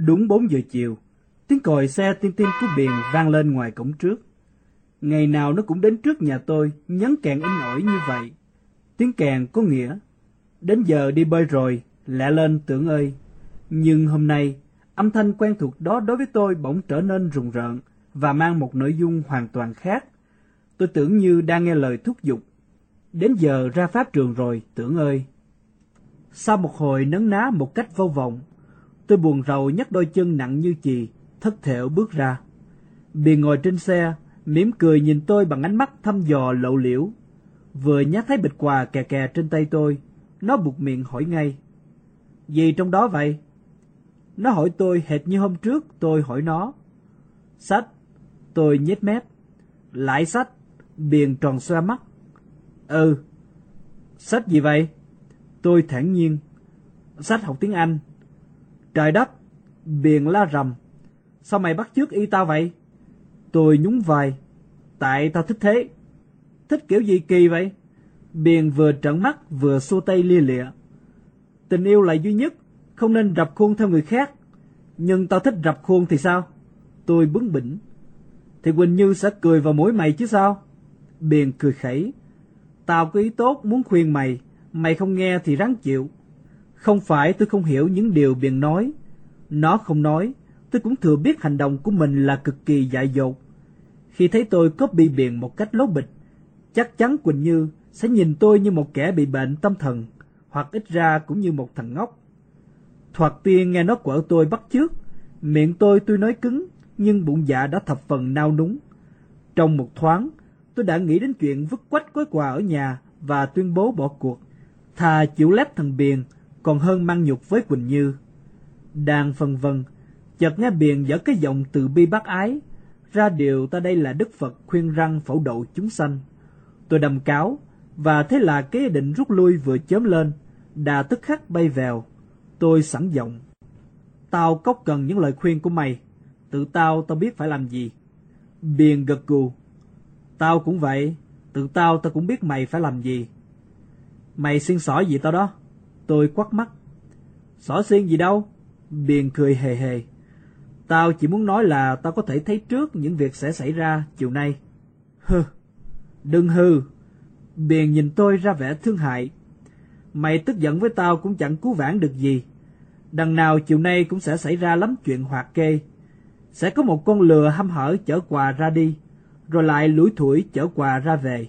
Đúng 4 giờ chiều, tiếng còi xe tiên tiên của Biền vang lên ngoài cổng trước. Ngày nào nó cũng đến trước nhà tôi, nhấn kèn in ỏi như vậy. Tiếng kèn có nghĩa, đến giờ đi bơi rồi, lẹ lên Tưởng ơi. Nhưng hôm nay, âm thanh quen thuộc đó đối với tôi bỗng trở nên rùng rợn và mang một nội dung hoàn toàn khác. Tôi tưởng như đang nghe lời thúc giục. Đến giờ ra pháp trường rồi, Tưởng ơi. Sau một hồi nấn ná một cách vô vọng, tôi buồn rầu nhấc đôi chân nặng như chì, thất thểu bước ra. Biền ngồi trên xe, mỉm cười nhìn tôi bằng ánh mắt thăm dò lộ liễu. Vừa nhắc thấy bịch quà kè kè trên tay tôi, nó buột miệng hỏi ngay. Gì trong đó vậy? Nó hỏi tôi hệt như hôm trước tôi hỏi nó. Sách. Tôi nhếch mép. Lại sách. Biền tròn xoe mắt. Ừ. Sách gì vậy? Tôi thản nhiên. Sách học tiếng Anh. Trời đất. Biền la rầm. Sao mày bắt chước y tao vậy? Tôi nhún vai. Tại tao thích thế. Thích kiểu gì kỳ vậy? Biền vừa trợn mắt vừa xua tay lia lịa. Tình yêu là duy nhất, không nên rập khuôn theo người khác. Nhưng tao thích rập khuôn thì sao? Tôi bướng bỉnh. Thì Quỳnh Như sẽ cười vào mũi mày chứ sao? Biền cười khẩy. Tao có ý tốt muốn khuyên mày, mày không nghe thì ráng chịu. Không phải tôi không hiểu những điều Biền nói. Nó không nói, tôi cũng thừa biết hành động của mình là cực kỳ dại dột. Khi thấy tôi copy Biền một cách lố bịch, chắc chắn Quỳnh Như sẽ nhìn tôi như một kẻ bị bệnh tâm thần, hoặc ít ra cũng như một thằng ngốc. Thoạt tiên nghe nó quở tôi bắt chước, miệng tôi tuy nói cứng, nhưng bụng dạ đã thập phần nao núng. Trong một thoáng, tôi đã nghĩ đến chuyện vứt quách gói quà ở nhà và tuyên bố bỏ cuộc. Thà chịu lép thằng Biền, còn hơn mang nhục với Quỳnh Như. Đang phân vân, chợt nghe Biền dở cái giọng từ bi bác ái, ra điều ta đây là Đức Phật khuyên răng phẫu độ chúng sanh. Tôi đầm cáo, và thế là cái định rút lui vừa chớm lên, đà tức khắc bay vèo. Tôi sẵn giọng. Tao cóc cần những lời khuyên của mày. Tự tao biết phải làm gì. Biền gật gù. Tao cũng vậy. Tự tao cũng biết mày phải làm gì. Mày xiên xỏ gì tao đó? Tôi quắt mắt. Xỏ xiên gì đâu? Biền cười hề hề. Tao chỉ muốn nói là tao có thể thấy trước những việc sẽ xảy ra chiều nay. Hừ. Đừng hừ. Biền nhìn tôi ra vẻ thương hại. Mày tức giận với tao cũng chẳng cứu vãn được gì. Đằng nào chiều nay cũng sẽ xảy ra lắm chuyện hoạt kê. Sẽ có một con lừa hăm hở chở quà ra đi, rồi lại lủi thủi chở quà ra về.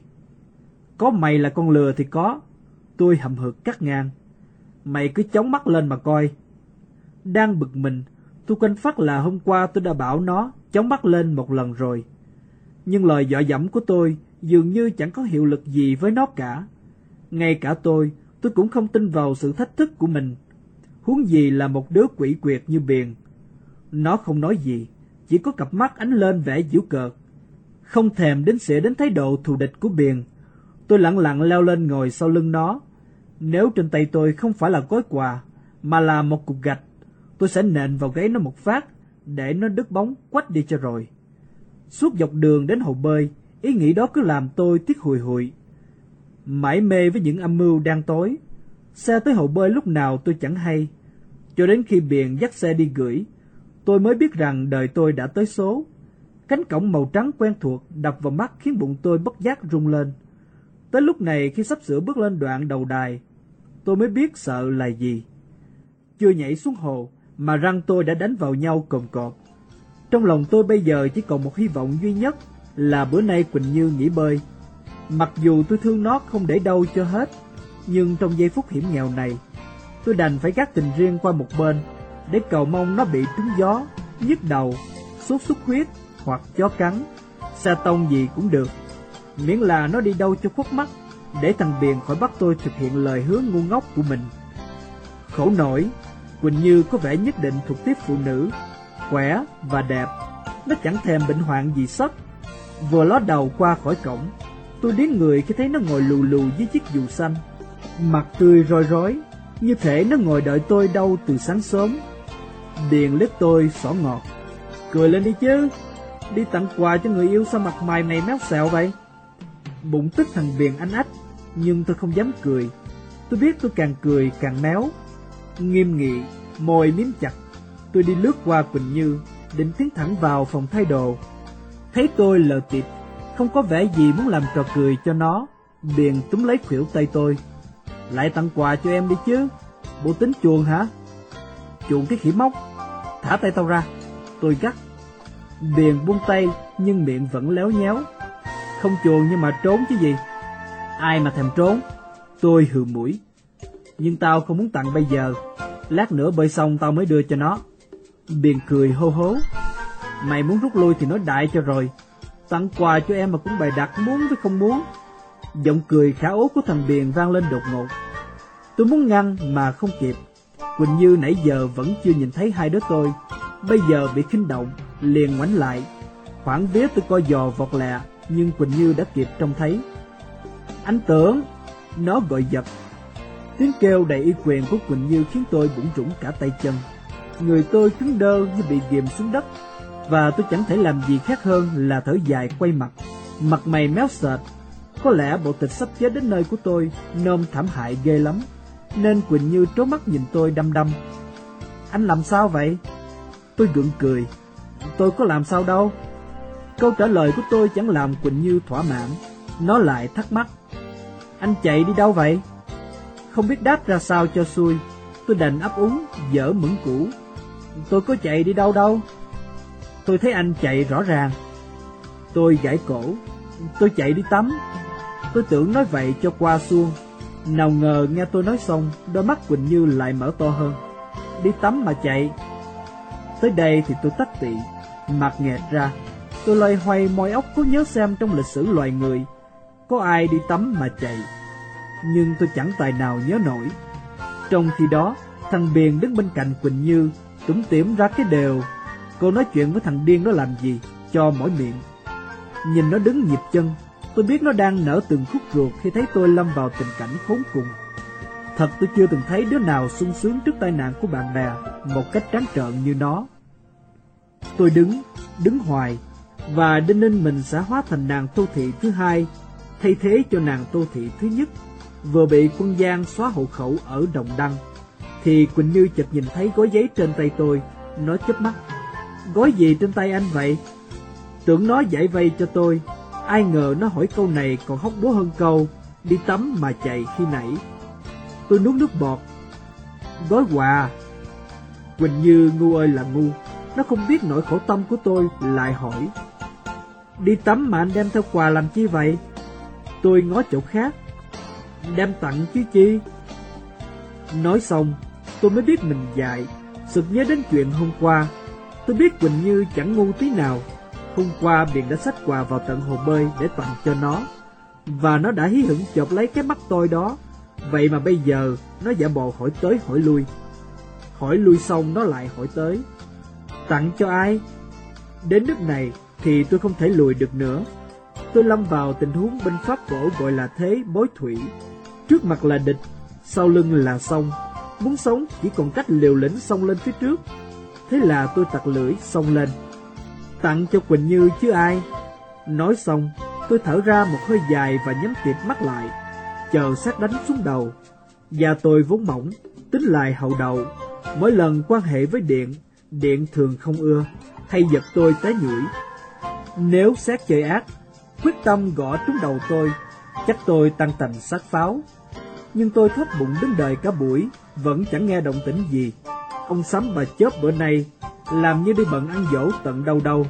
Có mày là con lừa thì có. Tôi hậm hực cắt ngang. Mày cứ chống mắt lên mà coi. Đang bực mình, tôi quên phát là hôm qua tôi đã bảo nó chống mắt lên một lần rồi. Nhưng lời dọa dẫm của tôi dường như chẳng có hiệu lực gì với nó cả. Ngay cả tôi cũng không tin vào sự thách thức của mình. Huống gì là một đứa quỷ quyệt như Biền. Nó không nói gì, chỉ có cặp mắt ánh lên vẻ giễu cợt. Không thèm đến xỉa đến thái độ thù địch của Biền, tôi lặng lặng leo lên ngồi sau lưng nó. Nếu trên tay tôi không phải là gói quà, mà là một cục gạch, tôi sẽ nện vào gáy nó một phát, để nó đứt bóng quách đi cho rồi. Suốt dọc đường đến hồ bơi, ý nghĩ đó cứ làm tôi tiếc hùi hụi. Mải mê với những âm mưu đang tối, xe tới hồ bơi lúc nào tôi chẳng hay. Cho đến khi Biền dắt xe đi gửi, tôi mới biết rằng đời tôi đã tới số. Cánh cổng màu trắng quen thuộc đập vào mắt khiến bụng tôi bất giác rung lên. Tới lúc này, khi sắp sửa bước lên đoạn đầu đài, tôi mới biết sợ là gì. Chưa nhảy xuống hồ mà răng tôi đã đánh vào nhau cồn cột. Trong lòng tôi bây giờ chỉ còn một hy vọng duy nhất là bữa nay Quỳnh Như nghỉ bơi. Mặc dù tôi thương nó không để đâu cho hết, nhưng trong giây phút hiểm nghèo này, tôi đành phải gác tình riêng qua một bên, để cầu mong nó bị trúng gió, nhức đầu, sốt xuất huyết hoặc chó cắn, sa tông gì cũng được, miễn là nó đi đâu cho khuất mắt, để thằng Biền khỏi bắt tôi thực hiện lời hứa ngu ngốc của mình. Khổ nổi, Quỳnh Như có vẻ nhất định thuộc tiếp phụ nữ, khỏe và đẹp. Nó chẳng thèm bệnh hoạn gì sất. Vừa ló đầu qua khỏi cổng, tôi điếng người khi thấy nó ngồi lù lù dưới chiếc dù xanh, mặt tươi roi rói, như thể nó ngồi đợi tôi đâu từ sáng sớm. Biền liếc tôi xỏ ngọt. Cười lên đi chứ, đi tặng quà cho người yêu sao mặt mày này méo xẹo vậy? Bụng tức thằng Biền anh ách, nhưng tôi không dám cười. Tôi biết tôi càng cười càng méo. Nghiêm nghị, môi miếm chặt. Tôi đi lướt qua Quỳnh Như, định tiến thẳng vào phòng thay đồ. Thấy tôi lờ tịt, không có vẻ gì muốn làm trò cười cho nó, Điền túm lấy khuỷu tay tôi. Lại tặng quà cho em đi chứ, bộ tính chuồn hả? Chuồn cái khỉ mốc, thả tay tao ra, tôi gắt. Điền buông tay nhưng miệng vẫn léo nhéo. Không chuồn nhưng mà trốn chứ gì. Ai mà thèm trốn, tôi hừ mũi. Nhưng tao không muốn tặng bây giờ, lát nữa bơi xong tao mới đưa cho nó. Điền cười hô hố. Mày muốn rút lui thì nói đại cho rồi. Tặng quà cho em mà cũng bày đặt muốn với không muốn. Giọng cười khả ố của thằng Điền vang lên đột ngột. Tôi muốn ngăn mà không kịp. Quỳnh Như nãy giờ vẫn chưa nhìn thấy hai đứa tôi, bây giờ bị khinh động, liền ngoảnh lại. Khoảng vía tôi coi dò vọt lẹ, nhưng Quỳnh Như đã kịp trông thấy. Anh Tưởng, nó gọi giật. Tiếng kêu đầy uy quyền của Quỳnh Như khiến tôi bủn rủn cả tay chân. Người tôi cứng đơ như bị ghìm xuống đất, và tôi chẳng thể làm gì khác hơn là thở dài quay mặt. Mặt mày méo sệt. Có lẽ bộ tịch sắp chết đến nơi của tôi nôm thảm hại ghê lắm, nên Quỳnh Như trố mắt nhìn tôi đăm đăm. Anh làm sao vậy? Tôi gượng cười. Tôi có làm sao đâu. Câu trả lời của tôi chẳng làm Quỳnh Như thỏa mãn. Nó lại thắc mắc. Anh chạy đi đâu vậy? Không biết đáp ra sao cho xuôi, tôi đành ấp úng dở mửng cũ. Tôi có chạy đi đâu đâu. Tôi thấy anh chạy rõ ràng. Tôi gãi cổ. Tôi chạy đi tắm. Tôi tưởng nói vậy cho qua xuông. Nào ngờ nghe tôi nói xong, đôi mắt Quỳnh Như lại mở to hơn. Đi tắm mà chạy. Tới đây thì tôi tắt tị, mặt nghẹt ra. Tôi loay hoay moi óc cố nhớ xem trong lịch sử loài người có ai đi tắm mà chạy, nhưng tôi chẳng tài nào nhớ nổi. Trong khi đó, thằng Biền đứng bên cạnh Quỳnh Như, tủm tỉm ra cái đều. Cô nói chuyện với thằng điên đó làm gì, cho mỏi miệng. Nhìn nó đứng nhịp chân, tôi biết nó đang nở từng khúc ruột khi thấy tôi lâm vào tình cảnh khốn cùng. Thật tôi chưa từng thấy đứa nào sung sướng trước tai nạn của bạn bè một cách trắng trợn như nó. Tôi đứng hoài, và đinh ninh mình sẽ hóa thành nàng Tô Thị thứ hai, thay thế cho nàng Tô Thị thứ nhất, vừa bị quân Giang xóa hộ khẩu ở Đồng Đăng. Thì Quỳnh Như chợt nhìn thấy gói giấy trên tay tôi, nó chớp mắt. Gói gì trên tay anh vậy? Tưởng nó giải vây cho tôi, ai ngờ nó hỏi câu này còn hóc búa hơn câu đi tắm mà chạy khi nãy. Tôi nuốt nước bọt. Gói quà. Quỳnh Như ngu ơi là ngu, nó không biết nỗi khổ tâm của tôi, lại hỏi. Đi tắm mà anh đem theo quà làm chi vậy? Tôi ngó chỗ khác. Đem tặng chứ chi. Nói xong, tôi mới biết mình dại, sực nhớ đến chuyện hôm qua. Tôi biết Quỳnh Như chẳng ngu tí nào. Hôm qua Biền đã xách quà vào tận hồ bơi để tặng cho nó, và nó đã hí hửng chộp lấy cái mắt tôi đó. Vậy mà bây giờ nó giả bộ hỏi tới hỏi lui. Hỏi lui xong nó lại hỏi tới. Tặng cho ai? Đến nước này thì tôi không thể lùi được nữa. Tôi lâm vào tình huống binh pháp cổ gọi là thế bối thủy. Trước mặt là địch, sau lưng là sông. Muốn sống chỉ còn cách liều lĩnh xông lên phía trước. Thế là tôi tặc lưỡi xông lên. Tặng cho Quỳnh Như chứ ai. Nói xong, tôi thở ra một hơi dài và nhắm tịt mắt lại, chờ sát đánh xuống đầu. Và tôi vốn mỏng, tính lại hậu đầu. Mỗi lần quan hệ với Điện thường không ưa, hay giật tôi té nhũi. Nếu xét chơi ác, quyết tâm gõ trúng đầu tôi, chắc tôi tăng tành sát pháo. Nhưng tôi thóp bụng đứng đợi cả buổi, vẫn chẳng nghe động tĩnh gì. Ông Sắm bà Chớp bữa nay làm như đi bận ăn dỗ tận đâu đâu.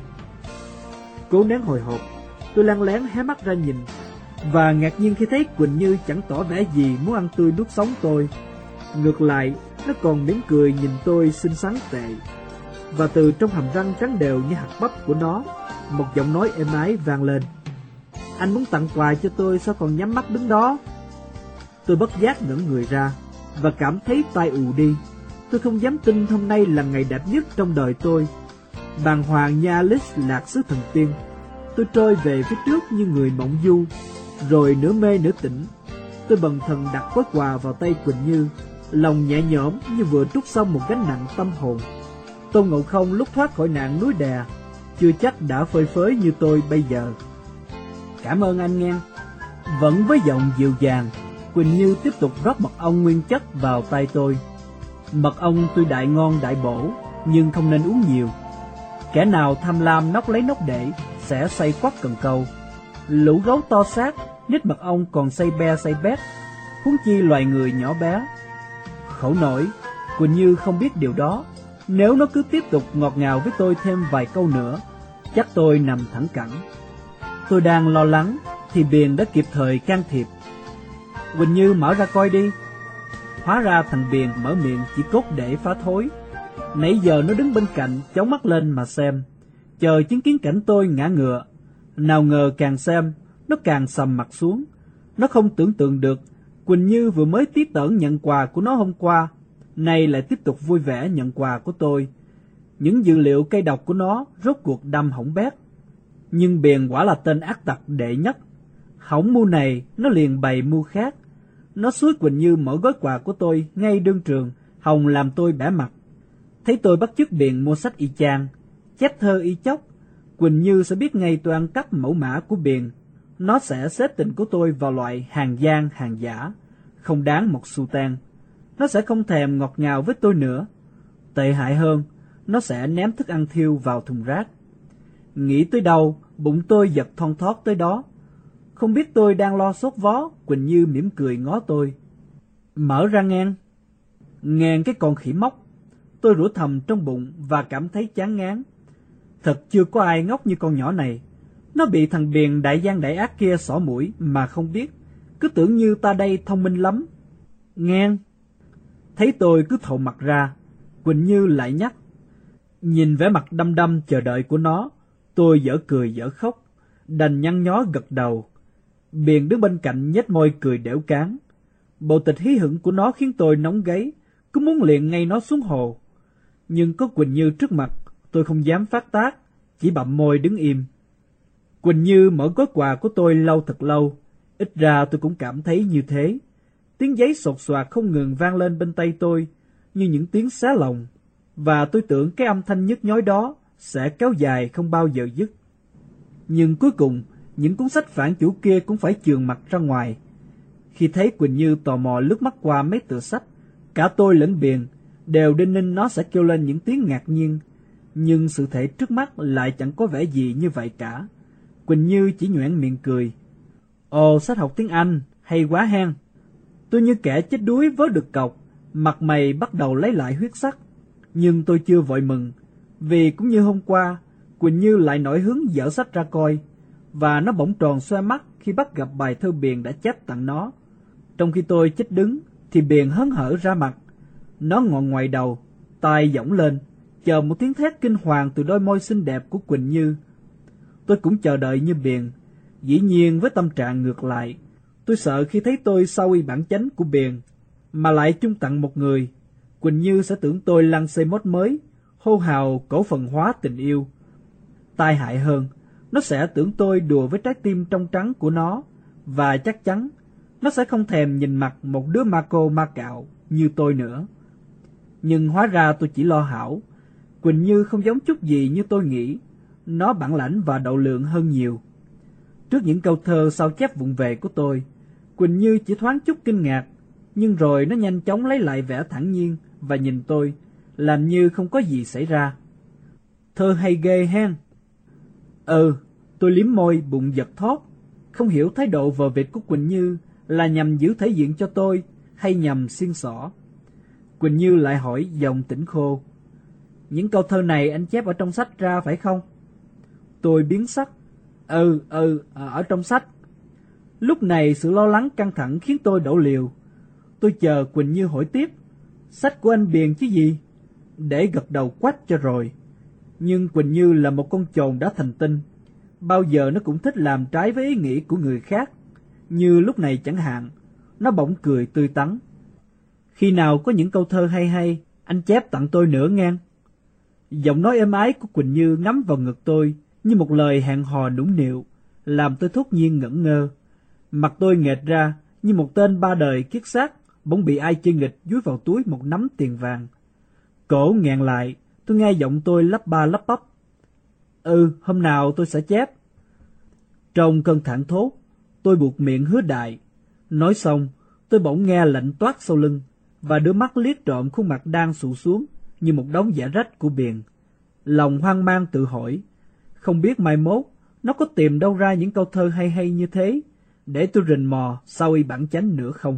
Cố nén hồi hộp, tôi lăn lén hé mắt ra nhìn, và ngạc nhiên khi thấy Quỳnh Như chẳng tỏ vẻ gì muốn ăn tươi nuốt sống tôi. Ngược lại, nó còn mỉm cười nhìn tôi xinh xắn tệ. Và từ trong hàm răng trắng đều như hạt bắp của nó, một giọng nói êm ái vang lên. Anh muốn tặng quà cho tôi sao còn nhắm mắt đứng đó? Tôi bất giác ngẩng người ra, và cảm thấy tai ù đi. Tôi không dám tin hôm nay là ngày đẹp nhất trong đời tôi. Bàng hoàng như Alice lạc xứ thần tiên, tôi trôi về phía trước như người mộng du. Rồi nửa mê nửa tỉnh, tôi bần thần đặt gói quà vào tay Quỳnh Như, lòng nhẹ nhõm như vừa trút xong một gánh nặng tâm hồn. Tôn Ngộ Không lúc thoát khỏi nạn núi đè, chưa chắc đã phơi phới như tôi bây giờ. Cảm ơn anh nghe. Vẫn với giọng dịu dàng, Quỳnh Như tiếp tục rót mật ong nguyên chất vào tay tôi. Mật ong tuy đại ngon đại bổ, nhưng không nên uống nhiều. Kẻ nào tham lam nốc lấy nốc để sẽ say quắt cần câu. Lũ gấu to xác, nít mật ong còn say be say bét, huống chi loài người nhỏ bé. Khổ nổi, Quỳnh Như không biết điều đó. Nếu nó cứ tiếp tục ngọt ngào với tôi thêm vài câu nữa, chắc tôi nằm thẳng cẳng. Tôi đang lo lắng thì Biền đã kịp thời can thiệp. Quỳnh Như mở ra coi đi. Hóa ra thằng Biền mở miệng chỉ cốt để phá thối. Nãy giờ nó đứng bên cạnh chống mắt lên mà xem, chờ chứng kiến cảnh tôi ngã ngựa. Nào ngờ càng xem, nó càng sầm mặt xuống. Nó không tưởng tượng được Quỳnh Như vừa mới tí tởn nhận quà của nó hôm qua, nay lại tiếp tục vui vẻ nhận quà của tôi. Những dữ liệu cây độc của nó rốt cuộc đâm hỏng bét. Nhưng Biền quả là tên ác tặc đệ nhất. Hỏng mưu này, nó liền bày mưu khác. Nó xúi Quỳnh Như mở gói quà của tôi ngay đương trường, hòng làm tôi bẽ mặt. Thấy tôi bắt chước Biền mua sách y chang, chép thơ y chóc, Quỳnh Như sẽ biết ngay tôi ăn cắp mẫu mã của Biền. Nó sẽ xếp tình của tôi vào loại hàng gian, hàng giả, không đáng một xu tan. Nó sẽ không thèm ngọt ngào với tôi nữa. Tệ hại hơn, nó sẽ ném thức ăn thiêu vào thùng rác. Nghĩ tới đâu, bụng tôi giật thon thót tới đó. Không biết tôi đang lo sốt vó, Quỳnh Như mỉm cười ngó tôi. Mở ra ngang. Ngang cái con khỉ mốc. Tôi rủa thầm trong bụng và cảm thấy chán ngán. Thật chưa có ai ngốc như con nhỏ này. Nó bị thằng Biền đại gian đại ác kia xỏ mũi mà không biết, cứ tưởng như ta đây thông minh lắm. Ngang. Thấy tôi cứ thộn mặt ra, Quỳnh Như lại nhắc. Nhìn vẻ mặt đăm đăm chờ đợi của nó, tôi dở cười dở khóc, đành nhăn nhó gật đầu. Biền đứng bên cạnh nhếch môi cười đểu cáng. Bộ tịch hí hửng của nó khiến tôi nóng gáy, cứ muốn liền ngay nó xuống hồ. Nhưng có Quỳnh Như trước mặt, tôi không dám phát tác, chỉ bặm môi đứng im. Quỳnh Như mở gói quà của tôi lâu thật lâu, ít ra tôi cũng cảm thấy như thế. Tiếng giấy sột soạt không ngừng vang lên bên tay tôi, như những tiếng xé lòng, và tôi tưởng cái âm thanh nhức nhối đó sẽ kéo dài không bao giờ dứt. Nhưng cuối cùng, những cuốn sách phản chủ kia cũng phải chườn mặt ra ngoài. Khi thấy Quỳnh Như tò mò lướt mắt qua mấy tựa sách, cả tôi lẫn Biền đều đinh ninh nó sẽ kêu lên những tiếng ngạc nhiên, nhưng sự thể trước mắt lại chẳng có vẻ gì như vậy cả. Quỳnh Như chỉ nhoẻn miệng cười. Ồ, sách học tiếng Anh, hay quá hen. Tôi như kẻ chết đuối vớ được cọc, mặt mày bắt đầu lấy lại huyết sắc. Nhưng tôi chưa vội mừng, vì cũng như hôm qua, Quỳnh Như lại nổi hứng dở sách ra coi, và nó bỗng tròn xoe mắt khi bắt gặp bài thơ Biền đã chép tặng nó. Trong khi tôi chết đứng, thì Biền hớn hở ra mặt. Nó ngọn ngoài đầu, tai giỏng lên, chờ một tiếng thét kinh hoàng từ đôi môi xinh đẹp của Quỳnh Như. Tôi cũng chờ đợi như Biền, dĩ nhiên với tâm trạng ngược lại. Tôi sợ khi thấy tôi sau y bản chánh của Biền, mà lại chung tặng một người, Quỳnh Như sẽ tưởng tôi lăng xê mốt mới, hô hào cổ phần hóa tình yêu. Tai hại hơn, nó sẽ tưởng tôi đùa với trái tim trong trắng của nó, và chắc chắn nó sẽ không thèm nhìn mặt một đứa ma cô ma cạo như tôi nữa. Nhưng hóa ra tôi chỉ lo hảo. Quỳnh Như không giống chút gì như tôi nghĩ. Nó bản lãnh và độ lượng hơn nhiều. Trước những câu thơ sao chép vụng về của tôi, Quỳnh Như chỉ thoáng chút kinh ngạc, nhưng rồi nó nhanh chóng lấy lại vẻ thản nhiên và nhìn tôi, làm như không có gì xảy ra. Thơ hay ghê hen. Tôi liếm môi bụng giật thót, không hiểu thái độ vờ vịt của Quỳnh Như là nhằm giữ thể diện cho tôi hay nhằm xiên xỏ. Quỳnh Như lại hỏi giọng tỉnh khô. Những câu thơ này anh chép ở trong sách ra phải không? Tôi biến sắc. Ở trong sách. Lúc này sự lo lắng căng thẳng khiến tôi đổ liều. Tôi chờ Quỳnh Như hỏi tiếp. Sách của anh Biền chứ gì? Để gật đầu quách cho rồi. Nhưng Quỳnh Như là một con chồn đã thành tinh. Bao giờ nó cũng thích làm trái với ý nghĩ của người khác. Như lúc này chẳng hạn, nó bỗng cười tươi tắn. Khi nào có những câu thơ hay hay, anh chép tặng tôi nữa ngang. Giọng nói êm ái của Quỳnh Như ngắm vào ngực tôi như một lời hẹn hò nũng nịu, làm tôi thốt nhiên ngẩn ngơ. Mặt tôi nghệt ra như một tên ba đời kiết xác bỗng bị ai chơi nghịch dúi vào túi một nắm tiền vàng. Cổ nghẹn lại, tôi nghe giọng tôi lắp ba lắp bắp. Hôm nào tôi sẽ chép. Trong cơn thảng thốt, tôi buộc miệng hứa đại. Nói xong, tôi bỗng nghe lạnh toát sau lưng và đưa mắt liếc trộm khuôn mặt đang sụ xuống, như một đống giả rách của Biền. Lòng hoang mang tự hỏi, không biết mai mốt nó có tìm đâu ra những câu thơ hay hay như thế để tôi rình mò sau y bản chánh nữa không?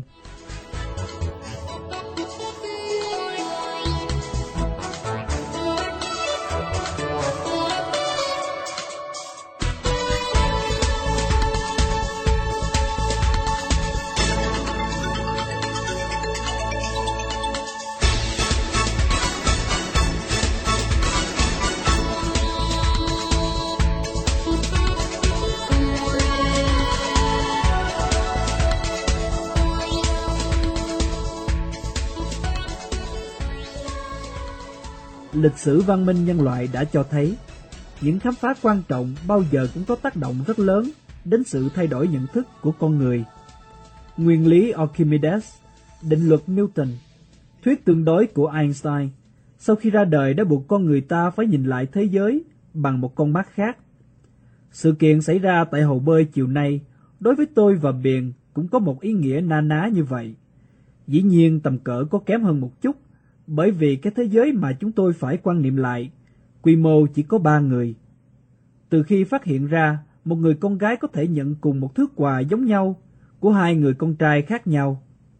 Lịch sử văn minh nhân loại đã cho thấy, những khám phá quan trọng bao giờ cũng có tác động rất lớn đến sự thay đổi nhận thức của con người. Nguyên lý Archimedes, định luật Newton, thuyết tương đối của Einstein, sau khi ra đời đã buộc con người ta phải nhìn lại thế giới bằng một con mắt khác. Sự kiện xảy ra tại hồ bơi chiều nay, đối với tôi và Biền cũng có một ý nghĩa na ná như vậy. Dĩ nhiên tầm cỡ có kém hơn một chút, bởi vì cái thế giới mà chúng tôi phải quan niệm lại, quy mô chỉ có 3 người. Từ khi phát hiện ra một người con gái có thể nhận cùng một thứ quà giống nhau của 2 người con trai khác nhau,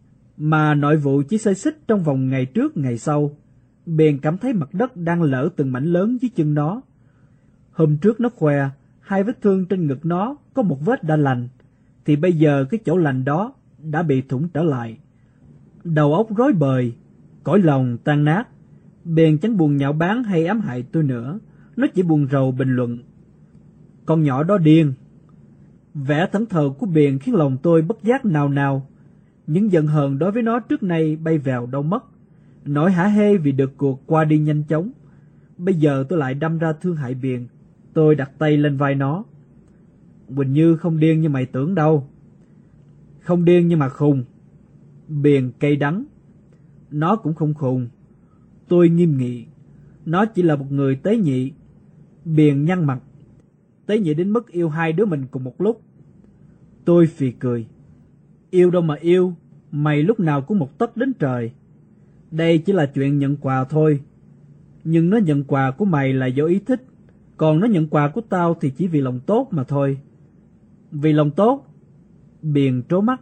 mà nội vụ chỉ xê xích trong vòng ngày trước ngày sau, Biền cảm thấy mặt đất đang lở từng mảnh lớn dưới chân nó. Hôm trước nó khoe 2 vết thương trên ngực nó có một vết đã lành, thì bây giờ cái chỗ lành đó đã bị thủng trở lại. Đầu óc rối bời, cõi lòng tan nát. Biền chẳng buồn nhạo báng hay ám hại tôi nữa, nó chỉ buồn rầu bình luận: con nhỏ đó điên. Vẻ thẫn thờ của Biền khiến lòng tôi bất giác nào nào. Những giận hờn đối với nó trước nay bay vào đâu mất, nỗi hả hê vì được cuộc qua đi nhanh chóng. Bây giờ tôi lại đâm ra thương hại Biền. Tôi đặt tay lên vai nó. Quỳnh Như không điên như mày tưởng đâu. Không điên nhưng mà khùng. Biền cay đắng. Nó cũng không khùng. Tôi nghiêm nghị. Nó chỉ là một người tế nhị. Biền nhăn mặt. Tế nhị đến mức yêu 2 đứa mình cùng một lúc. Tôi phì cười. Yêu đâu mà yêu, mày lúc nào cũng một tấc đến trời. Đây chỉ là chuyện nhận quà thôi. Nhưng nó nhận quà của mày là do ý thích, còn nó nhận quà của tao thì chỉ vì lòng tốt mà thôi. Vì lòng tốt? Biền trố mắt.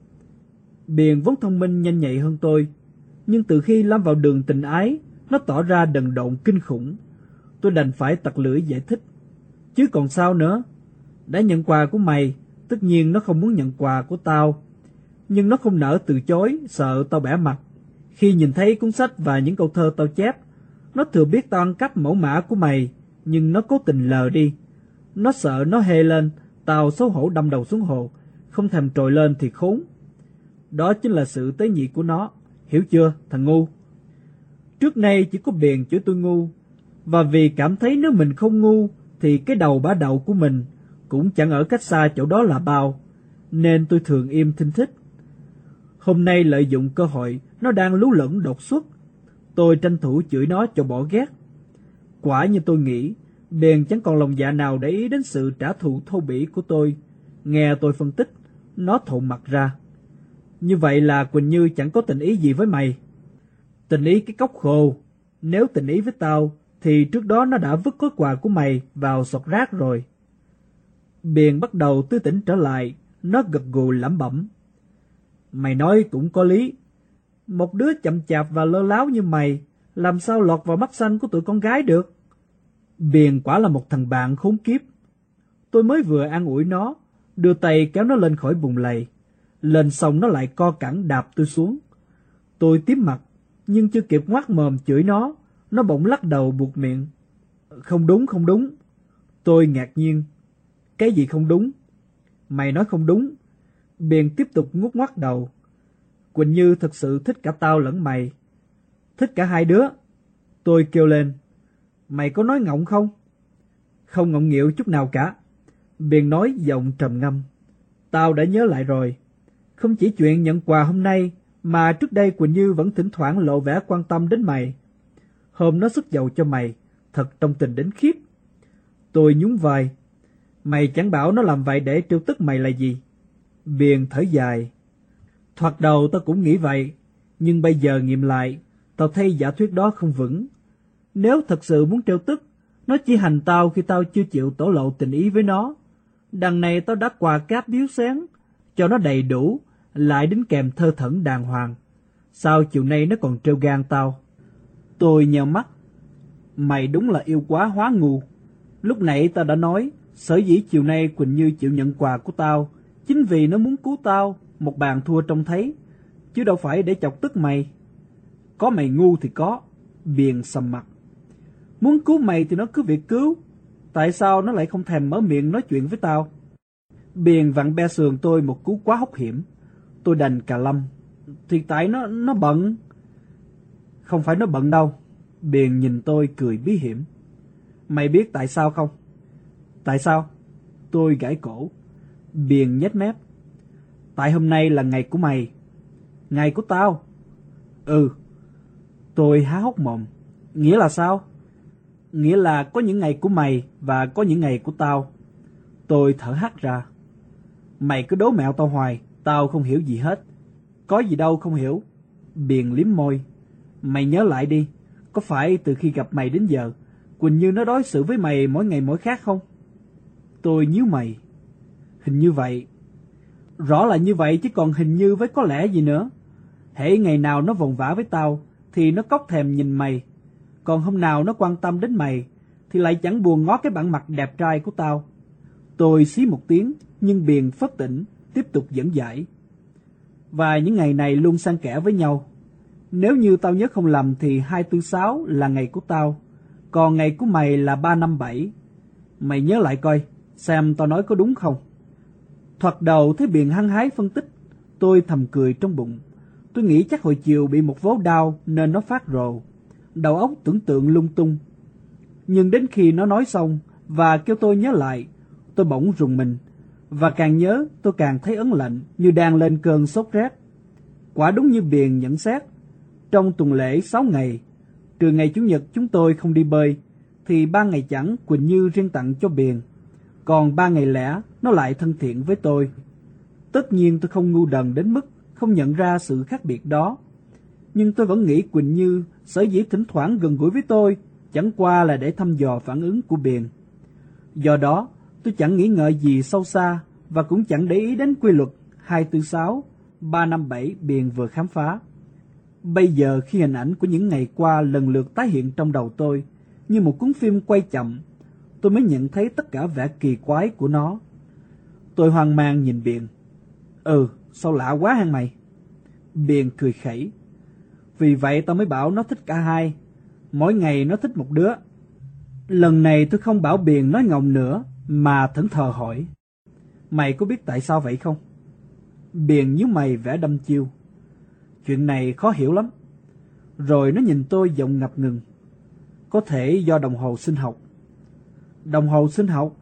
Biền vốn thông minh nhanh nhạy hơn tôi, nhưng từ khi lâm vào đường tình ái, nó tỏ ra đần độn kinh khủng. Tôi đành phải tặc lưỡi giải thích. Chứ còn sao nữa? Đã nhận quà của mày, tất nhiên nó không muốn nhận quà của tao. Nhưng nó không nỡ từ chối, sợ tao bẻ mặt. Khi nhìn thấy cuốn sách và những câu thơ tao chép, nó thừa biết tao ăn cắp mẫu mã của mày, nhưng nó cố tình lờ đi. Nó sợ nó hê lên, tao xấu hổ đâm đầu xuống hồ, không thèm trồi lên thì khốn. Đó chính là sự tế nhị của nó, hiểu chưa, thằng ngu? Trước nay chỉ có Biền chửi tôi ngu, và vì cảm thấy nếu mình không ngu, thì cái đầu bả đậu của mình cũng chẳng ở cách xa chỗ đó là bao, nên tôi thường im thinh thích. Hôm nay lợi dụng cơ hội nó đang lú lẫn đột xuất, tôi tranh thủ chửi nó cho bỏ ghét. Quả như tôi nghĩ, Biền chẳng còn lòng dạ nào để ý đến sự trả thù thô bỉ của tôi. Nghe tôi phân tích, nó thộn mặt ra. Như vậy là Quỳnh Như chẳng có tình ý gì với mày. Tình ý cái cốc khô. Nếu tình ý với tao, thì trước đó nó đã vứt gói quà của mày vào sọt rác rồi. Biền bắt đầu tươi tỉnh trở lại, nó gật gù lẩm bẩm. Mày nói cũng có lý. Một đứa chậm chạp và lơ láo như mày, làm sao lọt vào mắt xanh của tụi con gái được? Biền quả là một thằng bạn khốn kiếp. Tôi mới vừa an ủi nó, đưa tay kéo nó lên khỏi bùn lầy. Lên xong nó lại co cẳng đạp tôi xuống. Tôi tím mặt, nhưng chưa kịp ngoác mồm chửi nó bỗng lắc đầu buột miệng. Không đúng, không đúng. Tôi ngạc nhiên. Cái gì không đúng? Mày nói không đúng. Biền tiếp tục ngút ngoắt đầu. Quỳnh Như thật sự thích cả tao lẫn mày. Thích cả 2 đứa. Tôi kêu lên. Mày có nói ngọng không? Không ngọng nghịu chút nào cả. Biền nói giọng trầm ngâm. Tao đã nhớ lại rồi. Không chỉ chuyện nhận quà hôm nay, mà trước đây Quỳnh Như vẫn thỉnh thoảng lộ vẻ quan tâm đến mày. Hôm nó sức dầu cho mày, thật trong tình đến khiếp. Tôi nhún vai. Mày chẳng bảo nó làm vậy để trêu tức mày là gì? Biền thở dài. Thoạt đầu tao cũng nghĩ vậy, nhưng bây giờ nghiệm lại, tao thấy giả thuyết đó không vững. Nếu thật sự muốn trêu tức, nó chỉ hành tao khi tao chưa chịu tổ lộ tình ý với nó. Đằng này tao đã quà cáp biếu xén, cho nó đầy đủ, lại đính kèm thơ thẩn đàng hoàng. Sao chiều nay nó còn trêu gan tao? Tôi nheo mắt. Mày đúng là yêu quá hóa ngu. Lúc nãy tao đã nói, sở dĩ chiều nay Quỳnh Như chịu nhận quà của tao, chính vì nó muốn cứu tao, một bàn thua trông thấy, chứ đâu phải để chọc tức mày. Có mày ngu thì có. Biền sầm mặt. Muốn cứu mày thì nó cứ việc cứu. Tại sao nó lại không thèm mở miệng nói chuyện với tao? Biền vặn be sườn tôi một cú quá hốc hiểm. Tôi đành cà lâm. Thì tại nó bận. Không phải nó bận đâu. Biền nhìn tôi cười bí hiểm. Mày biết tại sao không? Tại sao? Tôi gãi cổ. Biền nhếch mép. Tại hôm nay là ngày của mày. Ngày của tao? Ừ. Tôi há hốc mồm. Nghĩa là sao? Nghĩa là có những ngày của mày và có những ngày của tao. Tôi thở hắt ra. Mày cứ đố mẹo tao hoài, tao không hiểu gì hết. Có gì đâu không hiểu. Biền liếm môi. Mày nhớ lại đi, có phải từ khi gặp mày đến giờ, Quỳnh Như nó đối xử với mày mỗi ngày mỗi khác không? Tôi nhíu mày. Hình như vậy. Rõ là như vậy chứ còn hình như với có lẽ gì nữa. Hễ ngày nào nó vòng vã với tao thì nó cóc thèm nhìn mày. Còn hôm nào nó quan tâm đến mày thì lại chẳng buồn ngó cái bản mặt đẹp trai của tao. Tôi xí một tiếng nhưng Biền phất tỉnh, tiếp tục dẫn giải. Và những ngày này luôn xen kẽ với nhau. Nếu như tao nhớ không lầm thì 246 là ngày của tao, còn ngày của mày là 357. Mày nhớ lại coi, xem tao nói có đúng không. Thoạt đầu thấy Biền hăng hái phân tích, tôi thầm cười trong bụng. Tôi nghĩ chắc hồi chiều bị một vố đau nên nó phát rồ, đầu óc tưởng tượng lung tung. Nhưng đến khi nó nói xong và kêu tôi nhớ lại, tôi bỗng rùng mình. Và càng nhớ tôi càng thấy ớn lạnh như đang lên cơn sốt rét. Quả đúng như Biền nhận xét, trong tuần lễ 6 ngày, trừ ngày Chủ nhật chúng tôi không đi bơi, thì 3 ngày chẵn Quỳnh Như riêng tặng cho Biền, còn 3 ngày lẻ nó lại thân thiện với tôi. Tất nhiên tôi không ngu đần đến mức không nhận ra sự khác biệt đó, nhưng tôi vẫn nghĩ Quỳnh Như sở dĩ thỉnh thoảng gần gũi với tôi chẳng qua là để thăm dò phản ứng của Biền. Do đó tôi chẳng nghĩ ngợi gì sâu xa và cũng chẳng để ý đến quy luật 246, 357 Biền vừa khám phá. Bây giờ khi hình ảnh của những ngày qua lần lượt tái hiện trong đầu tôi như một cuốn phim quay chậm, tôi mới nhận thấy tất cả vẻ kỳ quái của nó. Tôi hoang mang nhìn Biền. Sao lạ quá hả mày? Biền cười khẩy. Vì vậy tao mới bảo nó thích cả hai. Mỗi ngày nó thích một đứa. Lần này tôi không bảo Biền nói ngọng nữa, mà thẫn thờ hỏi. Mày có biết tại sao vậy không? Biền nhíu mày vẻ đăm chiêu. Chuyện này khó hiểu lắm. Rồi nó nhìn tôi giọng ngập ngừng. Có thể do đồng hồ sinh học. Đồng hồ sinh học?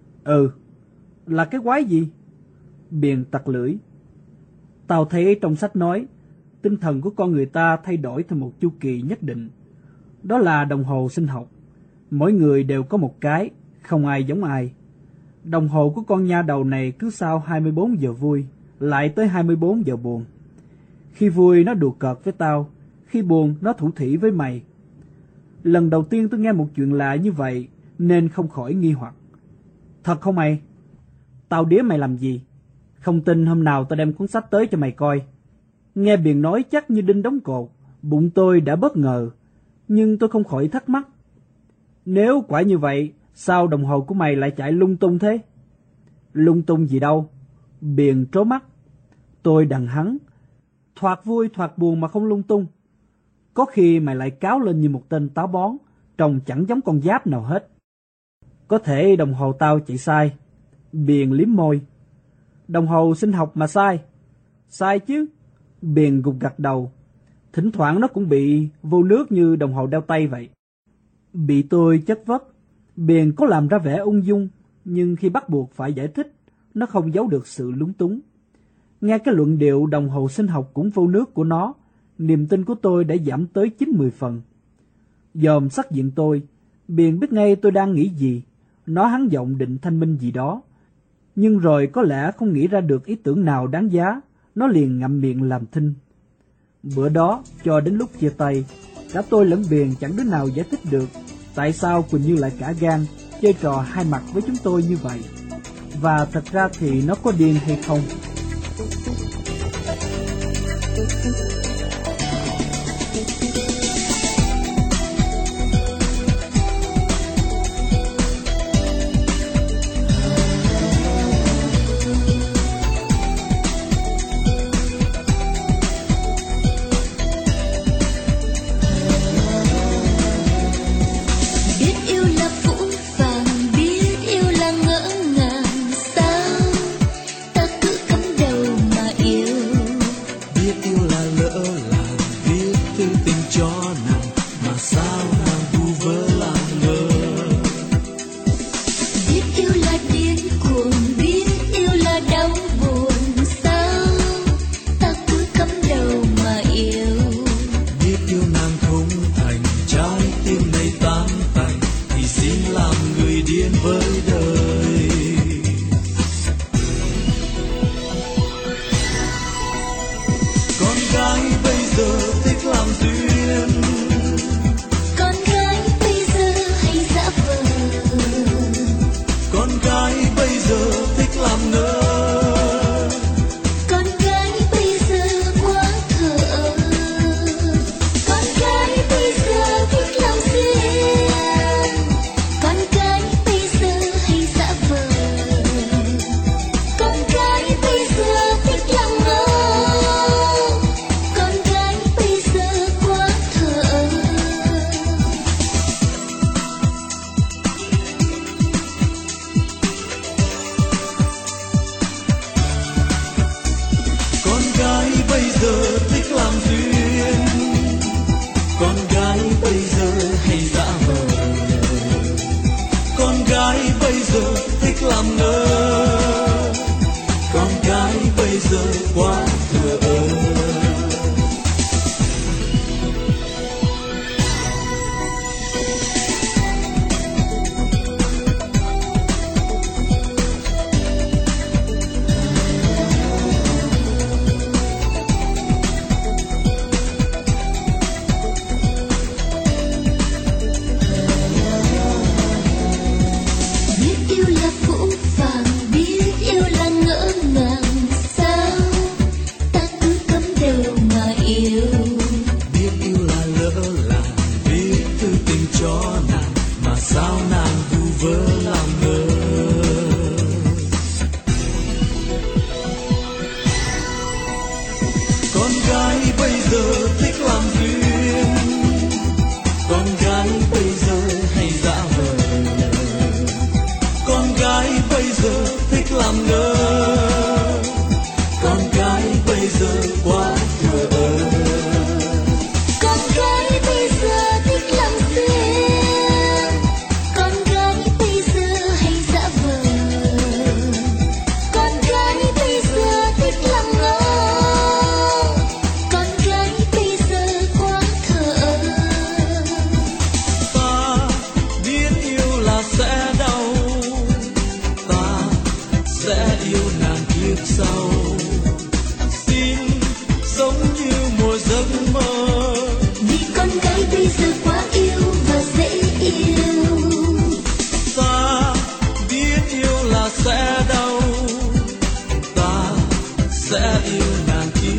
Là cái quái gì? Biền tặc lưỡi. Tao thấy trong sách nói, tinh thần của con người ta thay đổi theo một chu kỳ nhất định. Đó là đồng hồ sinh học. Mỗi người đều có một cái, không ai giống ai. Đồng hồ của con nha đầu này cứ sau 24 giờ vui, lại tới 24 giờ buồn. Khi vui nó đùa cợt với tao, khi buồn nó thủ thỉ với mày. Lần đầu tiên tôi nghe một chuyện lạ như vậy nên không khỏi nghi hoặc. Thật không mày? Tao đía mày làm gì? Không tin hôm nào tao đem cuốn sách tới cho mày coi. Nghe Biền nói chắc như đinh đóng cột, bụng tôi đã bất ngờ, nhưng tôi không khỏi thắc mắc. Nếu quả như vậy, sao đồng hồ của mày lại chạy lung tung thế? Lung tung gì đâu? Biền trố mắt. Tôi đằng hắn. Thoạt vui thoạt buồn mà không lung tung. Có khi mày lại cáo lên như một tên táo bón, trông chẳng giống con giáp nào hết. Có thể đồng hồ tao chạy sai. Biền liếm môi. Đồng hồ sinh học mà sai? Sai chứ. Biền gục gặt đầu. Thỉnh thoảng nó cũng bị vô nước như đồng hồ đeo tay vậy. Bị tôi chất vấn. Biền có làm ra vẻ ung dung, nhưng khi bắt buộc phải giải thích, nó không giấu được sự lúng túng. Nghe cái luận điệu đồng hồ sinh học cũng vô nước của nó, niềm tin của tôi đã giảm tới 90 phần. Dòm sắc diện tôi, Biền biết ngay tôi đang nghĩ gì. Nó hắn giọng định thanh minh gì đó. Nhưng rồi có lẽ không nghĩ ra được ý tưởng nào đáng giá, nó liền ngậm miệng làm thinh. Bữa đó, cho đến lúc chia tay, Cả tôi lẫn Biền chẳng đứa nào giải thích được tại sao Quỳnh Như lại cả gan chơi trò hai mặt với chúng tôi như vậy. Và thật ra thì nó có điên hay không? sẽ yêu nàng kia.